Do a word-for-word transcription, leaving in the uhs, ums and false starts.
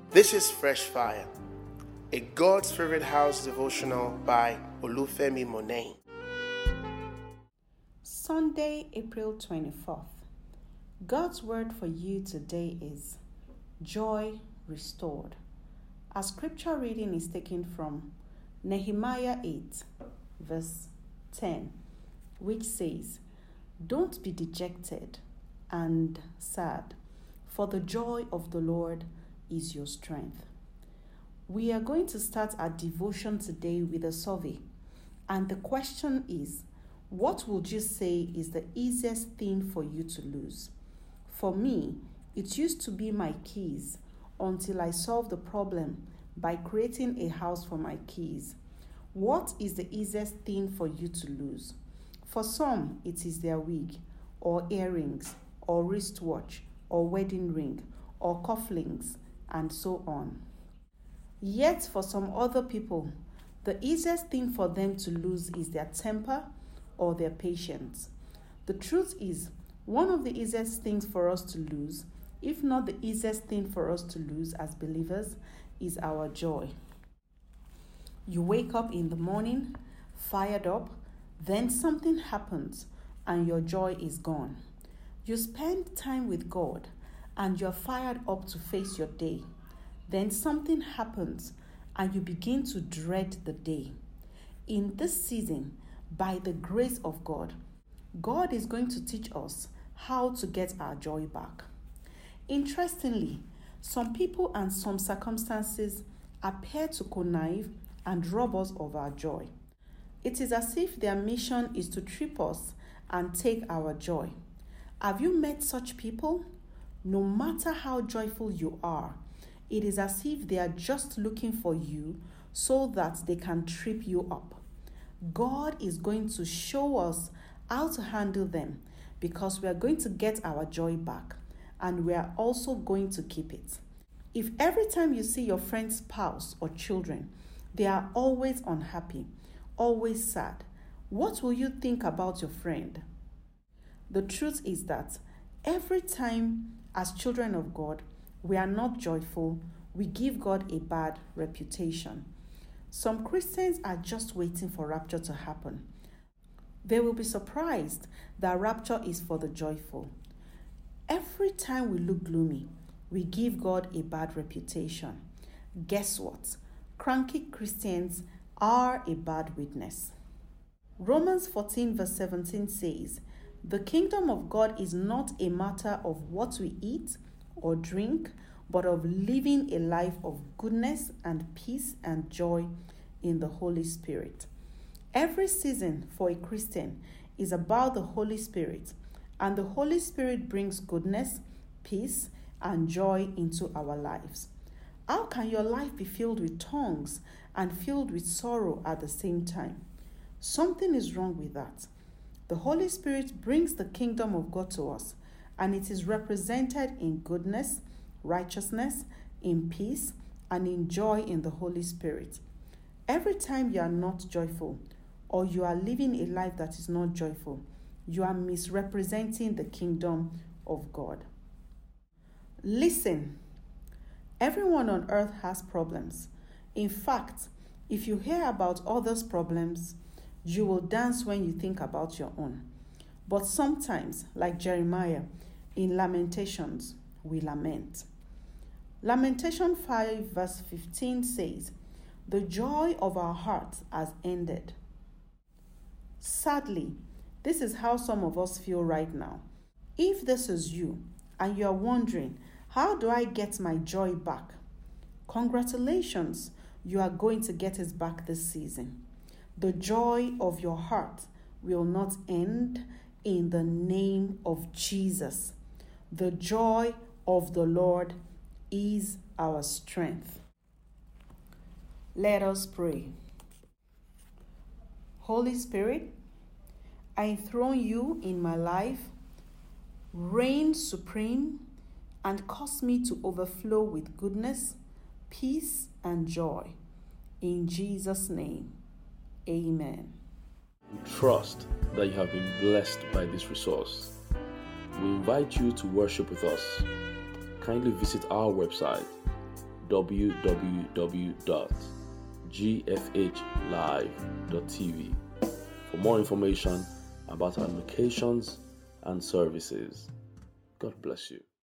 This is Fresh Fire, a God's Favorite House devotional by Olufemi Monet. Sunday, April twenty-fourth. God's word for you today is joy restored. Our scripture reading is taken from Nehemiah eight, verse ten, which says, "Don't be dejected and sad, for the joy of the Lord is your strength." We are going to start our devotion today with a survey, and the question is, what would you say is the easiest thing for you to lose? For me, it used to be my keys until I solved the problem by creating a house for my keys. What is the easiest thing for you to lose? For some, it is their wig, or earrings, or wristwatch, or wedding ring, or cufflinks, and so on. Yet for some other people, the easiest thing for them to lose is their temper or their patience. The truth is, one of the easiest things for us to lose, if not the easiest thing for us to lose as believers, is our joy. You wake up in the morning, fired up, then something happens and your joy is gone. You spend time with God and you're fired up to face your day. Then something happens and you begin to dread the day. In this season, by the grace of God, God is going to teach us how to get our joy back. Interestingly, some people and some circumstances appear to connive and rob us of our joy. It is as if their mission is to trip us and take our joy. Have you met such people? No matter how joyful you are, it is as if they are just looking for you so that they can trip you up. God is going to show us how to handle them because we are going to get our joy back and we are also going to keep it. If every time you see your friend's spouse or children, they are always unhappy, always sad, what will you think about your friend? The truth is that every time as children of God, we are not joyful, we give God a bad reputation. Some Christians are just waiting for rapture to happen. They will be surprised that rapture is for the joyful. Every time we look gloomy, we give God a bad reputation. Guess what? Cranky Christians are a bad witness. Romans fourteen verse seventeen says, "The kingdom of God is not a matter of what we eat or drink, but of living a life of goodness and peace and joy in the Holy Spirit." Every season for a Christian is about the Holy Spirit, and the Holy Spirit brings goodness, peace, and joy into our lives. How can your life be filled with tongues and filled with sorrow at the same time? Something is wrong with that. The Holy Spirit brings the kingdom of God to us, and it is represented in goodness, righteousness, in peace, and in joy in the Holy Spirit. Every time you are not joyful, or you are living a life that is not joyful, you are misrepresenting the kingdom of God. Listen, everyone on earth has problems. In fact, if you hear about others' problems, you will dance when you think about your own. But sometimes, like Jeremiah, in Lamentations, we lament. Lamentation five verse fifteen says, "The joy of our hearts has ended." Sadly, this is how some of us feel right now. If this is you, and you are wondering, how do I get my joy back? Congratulations, you are going to get it back this season. The joy of your heart will not end in the name of Jesus. The joy of the Lord is our strength. Let us pray. Holy Spirit, I enthrone you in my life. Reign supreme and cause me to overflow with goodness, peace, and joy. In Jesus' name, amen. We trust that you have been blessed by this resource. We invite you to worship with us. Kindly visit our website w w w dot g f h live dot t v for more information about our locations and services. God bless you.